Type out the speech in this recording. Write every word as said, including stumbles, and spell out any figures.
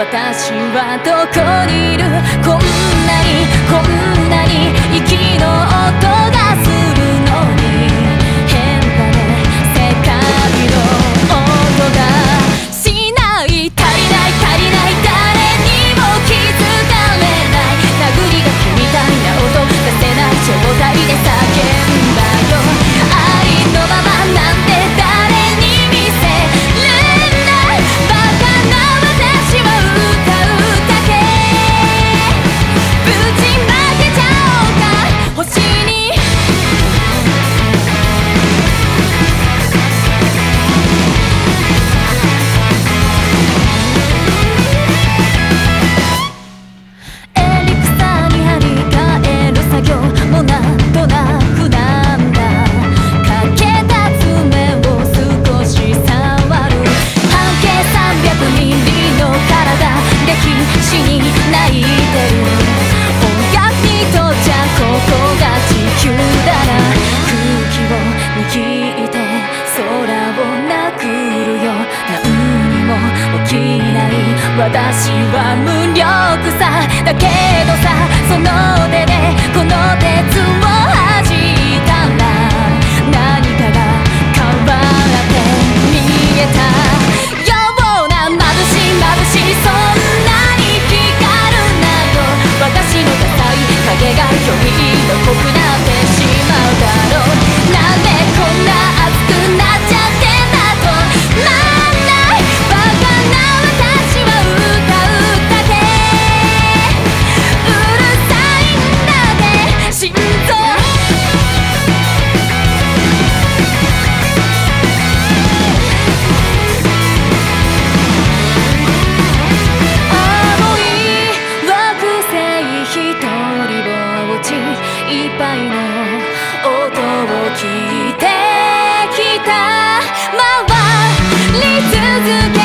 私はどこにいる。こんなにこんなに息の音がするのに変だね世界の音がしない。足りない足りない誰にも気づかれない殴り書きみたいな音出せない状態で叫んだよ。ありのままなんて誰に見せるんだ。バカな私は歌うだけ。ぶちまけちゃおうか星に。エリクサに張り替える作業もなんとなくなんだ。かけた爪を少し触る。半径さんびゃくミリの体歴史に泣いてる。音楽にとっちゃここが地球だな。空気を握って空を殴るよ。何にも起きない私は無力さ。だけどさその手でこの鉄を弾いたら何かが変わって見えたような。眩しい眩しいそんなに光るなよ。私のダサい影がより色濃くなってしまうだろう。なんでこんな熱くなっちゃってんだとなんない。バカな私は歌うだけ。うるさいんだって心臓。青い惑星ひとりぼっちいっぱいの音を聞いてきた。回り続け